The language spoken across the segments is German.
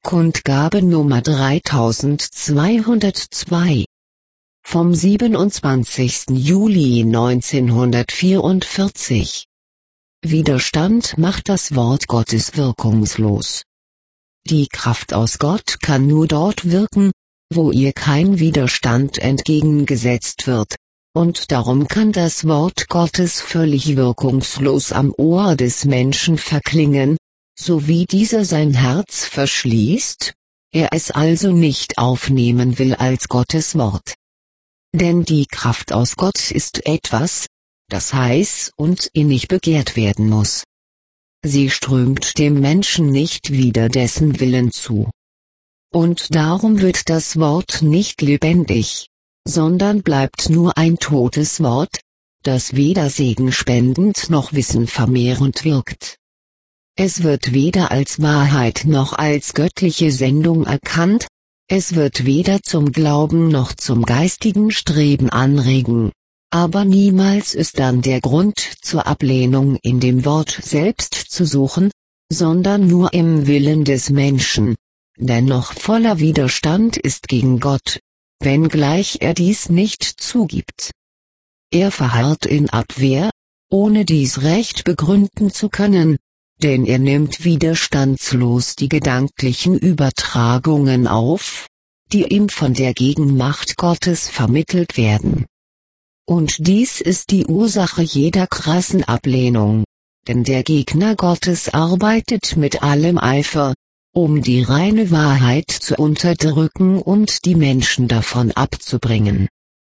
Kundgabe Nummer 3202. Vom 27. Juli 1944. Widerstand macht das Wort Gottes wirkungslos. Die Kraft aus Gott kann nur dort wirken, wo ihr kein Widerstand entgegengesetzt wird, und darum kann das Wort Gottes völlig wirkungslos am Ohr des Menschen verklingen, so wie dieser sein Herz verschließt, er es also nicht aufnehmen will als Gottes Wort. Denn die Kraft aus Gott ist etwas, das heiß und innig begehrt werden muss. Sie strömt dem Menschen nicht wider dessen Willen zu. Und darum wird das Wort nicht lebendig, sondern bleibt nur ein totes Wort, das weder Segen spendend noch Wissen vermehrend wirkt. Es wird weder als Wahrheit noch als göttliche Sendung erkannt, es wird weder zum Glauben noch zum geistigen Streben anregen, aber niemals ist dann der Grund zur Ablehnung in dem Wort selbst zu suchen, sondern nur im Willen des Menschen, der noch voller Widerstand ist gegen Gott, wenngleich er dies nicht zugibt. Er verharrt in Abwehr, ohne dies recht begründen zu können, denn er nimmt widerstandslos die gedanklichen Übertragungen auf, die ihm von der Gegenmacht Gottes vermittelt werden. Und dies ist die Ursache jeder krassen Ablehnung, denn der Gegner Gottes arbeitet mit allem Eifer, um die reine Wahrheit zu unterdrücken und die Menschen davon abzubringen.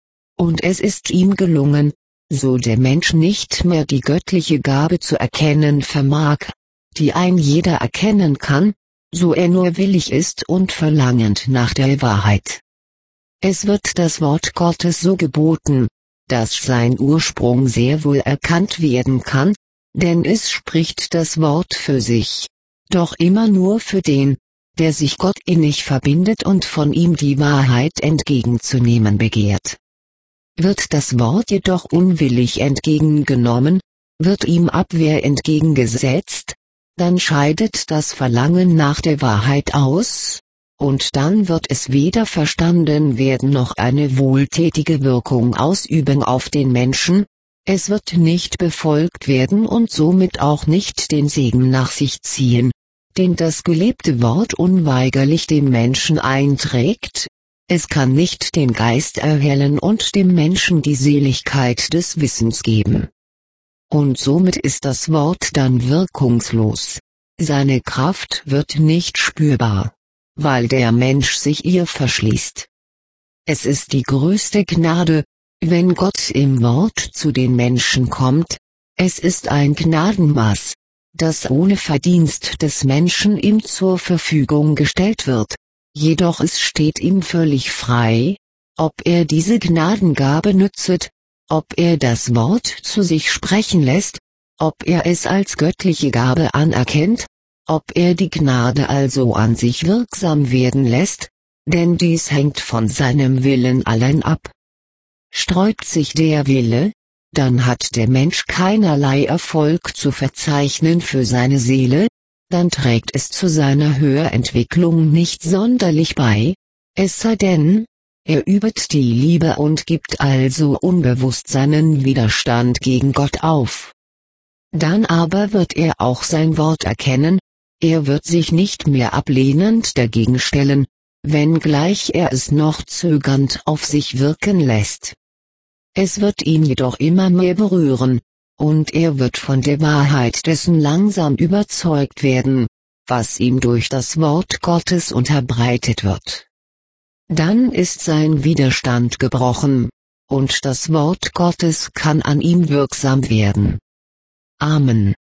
Und es ist ihm gelungen, so der Mensch nicht mehr die göttliche Gabe zu erkennen vermag, die ein jeder erkennen kann, so er nur willig ist und verlangend nach der Wahrheit. Es wird das Wort Gottes so geboten, dass sein Ursprung sehr wohl erkannt werden kann, denn es spricht das Wort für sich, doch immer nur für den, der sich Gott innig verbindet und von ihm die Wahrheit entgegenzunehmen begehrt. Wird das Wort jedoch unwillig entgegengenommen, wird ihm Abwehr entgegengesetzt, dann scheidet das Verlangen nach der Wahrheit aus, und dann wird es weder verstanden werden noch eine wohltätige Wirkung ausüben auf den Menschen, es wird nicht befolgt werden und somit auch nicht den Segen nach sich ziehen, den das gelebte Wort unweigerlich dem Menschen einträgt. Es kann nicht den Geist erhellen und dem Menschen die Seligkeit des Wissens geben. Und somit ist das Wort dann wirkungslos. Seine Kraft wird nicht spürbar, weil der Mensch sich ihr verschließt. Es ist die größte Gnade, wenn Gott im Wort zu den Menschen kommt, es ist ein Gnadenmaß, das ohne Verdienst des Menschen ihm zur Verfügung gestellt wird. Jedoch es steht ihm völlig frei, ob er diese Gnadengabe nützet, ob er das Wort zu sich sprechen lässt, ob er es als göttliche Gabe anerkennt, ob er die Gnade also an sich wirksam werden lässt, denn dies hängt von seinem Willen allein ab. Sträubt sich der Wille, dann hat der Mensch keinerlei Erfolg zu verzeichnen für seine Seele, dann trägt es zu seiner Höherentwicklung nicht sonderlich bei, es sei denn, er übet die Liebe und gibt also unbewusst seinen Widerstand gegen Gott auf. Dann aber wird er auch sein Wort erkennen, er wird sich nicht mehr ablehnend dagegen stellen, wenngleich er es noch zögernd auf sich wirken lässt. Es wird ihn jedoch immer mehr berühren, und er wird von der Wahrheit dessen langsam überzeugt werden, was ihm durch das Wort Gottes unterbreitet wird. Dann ist sein Widerstand gebrochen, und das Wort Gottes kann an ihm wirksam werden. Amen.